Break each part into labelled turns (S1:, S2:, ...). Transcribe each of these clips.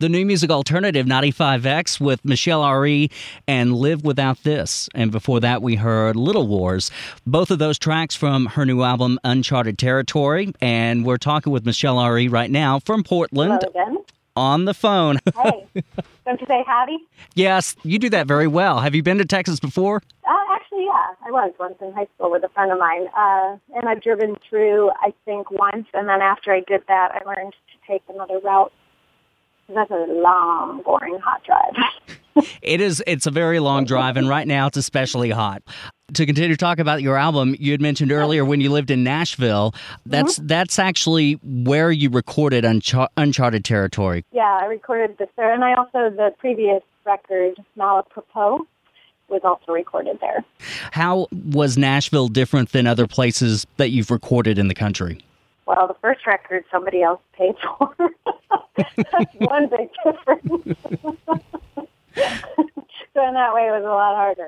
S1: The New Music Alternative 95X with Michelle R.E. and Live Without This. And before that, we heard Little Wars. Both of those tracks from her new album, Uncharted Territory. And we're talking with Michelle R.E. right now from Portland.
S2: Hello again.
S1: On the phone.
S2: Hey, don't you say howdy?
S1: Yes, you do that very well. Have you been to Texas before?
S2: Actually, yeah. I was once in high school with a friend of mine. And I've driven through, I think, once. And then after I did that, I learned to take another route. That's a long, boring, hot drive.
S1: It's a very long drive, and right now it's especially hot. To continue to talk about your album, you had mentioned earlier when you lived in Nashville. That's actually where you recorded Uncharted Territory.
S2: Yeah, I recorded this there, and I also, the previous record, Malapropos, was also recorded there.
S1: How was Nashville different than other places that you've recorded in the country?
S2: Well, the first record somebody else paid for. That's one big difference. So in that way, it was a lot harder.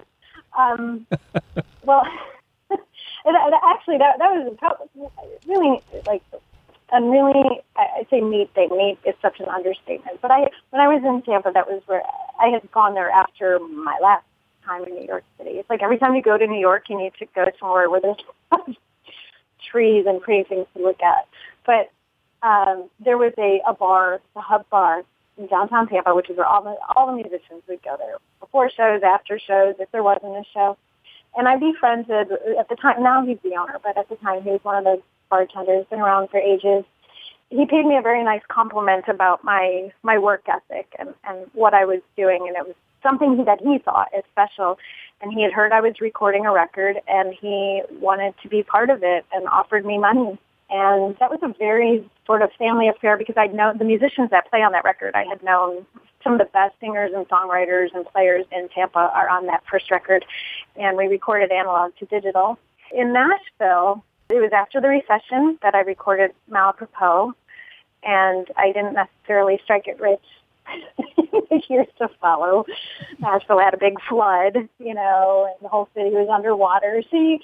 S2: Well, actually, that was really, like, a really, I'd say neat thing. Neat is such an understatement. But when I was in Tampa, that was where I had gone there after my last time in New York City. It's like every time you go to New York, you need to go somewhere where there's trees and pretty things to look at. But there was a bar, the Hub Bar in downtown Tampa, which is where all the musicians would go there before shows, after shows, if there wasn't a show. And I befriended, at the time, now he's the owner, but at the time he was one of the bartenders, been around for ages. He paid me a very nice compliment about my work ethic and what I was doing, and it was something that he thought is special. And he had heard I was recording a record, and he wanted to be part of it and offered me money. And that was a very sort of family affair because I'd known the musicians that play on that record. I had known some of the best singers and songwriters and players in Tampa are on that first record. And we recorded analog to digital. In Nashville, it was after the recession that I recorded Malapropos. And I didn't necessarily strike it rich the years to follow. Nashville had a big flood, and the whole city was underwater.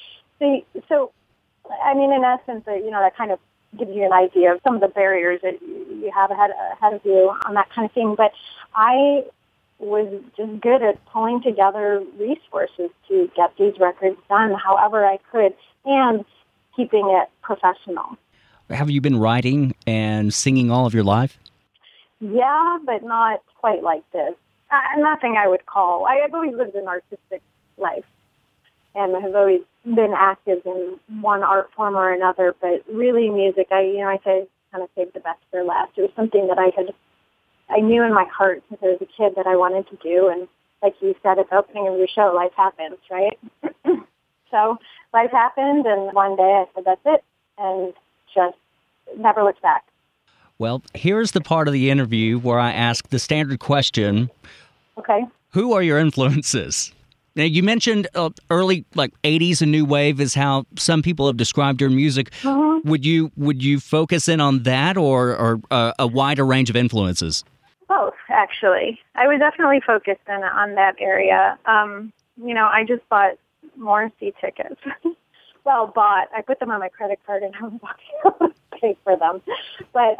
S2: So, I mean, in essence, that kind of gives you an idea of some of the barriers that you have ahead of you on that kind of thing. But I was just good at pulling together resources to get these records done however I could and keeping it professional.
S1: Have you been writing and singing all of your life?
S2: Yeah, but not quite like this. Nothing I would call. I've always lived an artistic life and have always been active in one art form or another, but really music, I say kind of saved the best for last. It was something that I knew in my heart since I was a kid that I wanted to do, and like you said at the opening of your show, life happens, right? So life happened, and one day I said, that's it, and just never looked back.
S1: Well, here's the part of the interview where I ask the standard question.
S2: Okay.
S1: Who are your influences? Now, you mentioned early, 80s and new wave is how some people have described your music. Mm-hmm. Would you focus in on that or a wider range of influences?
S2: Both, actually. I would definitely focus in on that area. I just bought Morrissey tickets. Well, I put them on my credit card and I was about to pay for them. But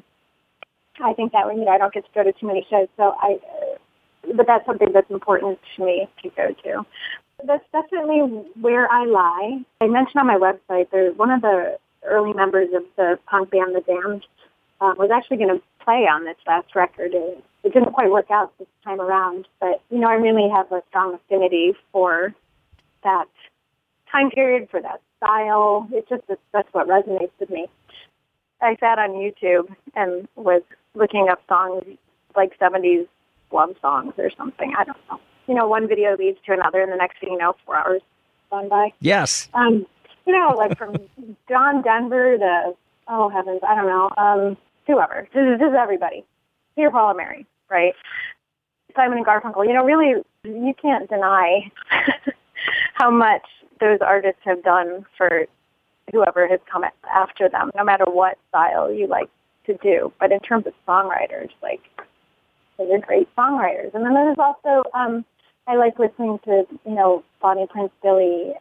S2: I think that I don't get to go to too many shows, but that's something that's important to me to go to. That's definitely where I lie. I mentioned on my website that one of the early members of the punk band The Damned was actually going to play on this last record. It didn't quite work out this time around, but, I really have a strong affinity for that time period, for that style. That's what resonates with me. I sat on YouTube and was looking up songs like 70s love songs or something. I don't know. One video leads to another, and the next thing you know, 4 hours gone by.
S1: Yes.
S2: Like from John Denver to, oh heavens, I don't know, whoever. This is everybody. Peter, Paul, and Mary, right? Simon and Garfunkel. Really, you can't deny how much those artists have done for whoever has come after them, no matter what style you like to do. But in terms of songwriters, they're great songwriters. And then there's also, I like listening to, Bonnie Prince Billy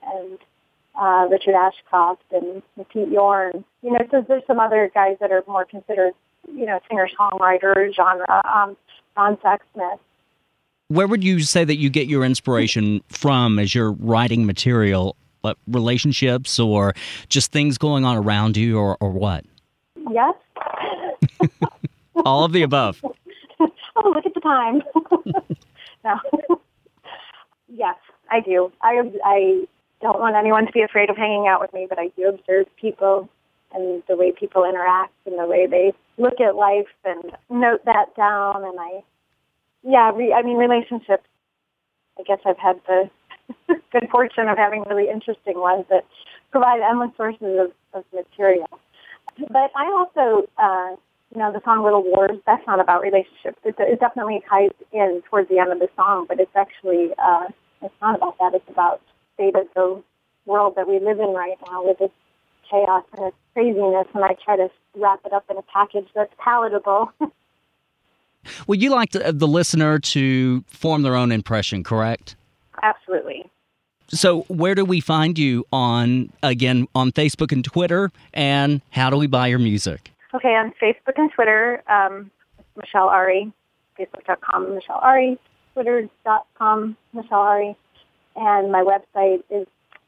S2: and Richard Ashcroft and Pete Yorn. So there's some other guys that are more considered singer-songwriter genre, Ron Sexsmith.
S1: Where would you say that you get your inspiration from as you're writing material? Relationships or just things going on around you or what?
S2: Yes.
S1: All of the above.
S2: Oh, look at the time. No. Yes, I do. I don't want anyone to be afraid of hanging out with me, but I do observe people and the way people interact and the way they look at life and note that down. And relationships, I guess I've had the good fortune of having really interesting ones that provide endless sources of material. But I also, the song Little Wars, that's not about relationships. It definitely ties in towards the end of the song, but it's actually, it's not about that. It's about the state of the world that we live in right now with this chaos and this craziness, and I try to wrap it up in a package that's palatable.
S1: Well, you like the listener to form their own impression, correct?
S2: Absolutely.
S1: So where do we find you on Facebook and Twitter, and how do we buy your music?
S2: Okay, on Facebook and Twitter, Michelle Ari, facebook.com, Michelle Ari, twitter.com, Michelle Ari, and my website is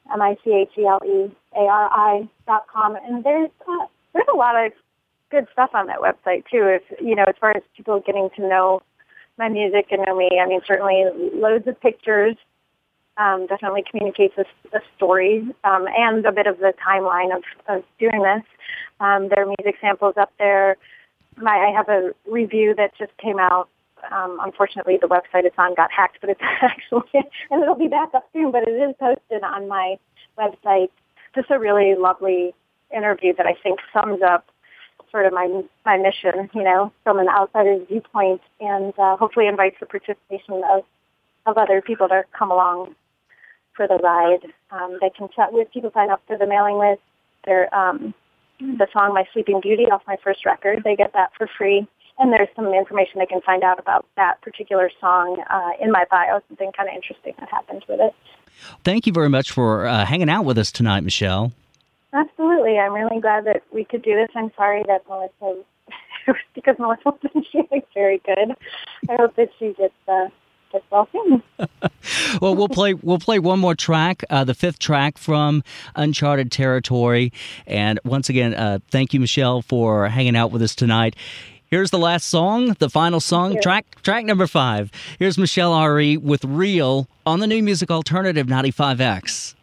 S2: micheleari.com, and there's a lot of good stuff on that website too. If as far as people getting to know my music and know me, I mean, certainly loads of pictures. Definitely communicates a story and a bit of the timeline of doing this. There are music samples up there. I have a review that just came out. Unfortunately, the website it's on got hacked, but it's actually, and it'll be back up soon, but it is posted on my website. Just a really lovely interview that I think sums up sort of my mission, from an outsider's viewpoint, and hopefully invites the participation of other people to come along for the ride. They can chat with people, sign up for the mailing list. The song My Sleeping Beauty off my first record, they get that for free. And there's some information they can find out about that particular song in my bio, something kind of interesting that happens with it.
S1: Thank you very much for hanging out with us tonight, Michelle.
S2: Absolutely. I'm really glad that we could do this. I'm sorry that Melissa, because Melissa wasn't feeling very good. I hope that she gets well soon.
S1: Well, we'll play one more track, the fifth track from Uncharted Territory. And once again, thank you, Michelle, for hanging out with us tonight. Here's the last song, the final song, track number 5. Here's Michelle Ari with Real on the New Music Alternative 95X.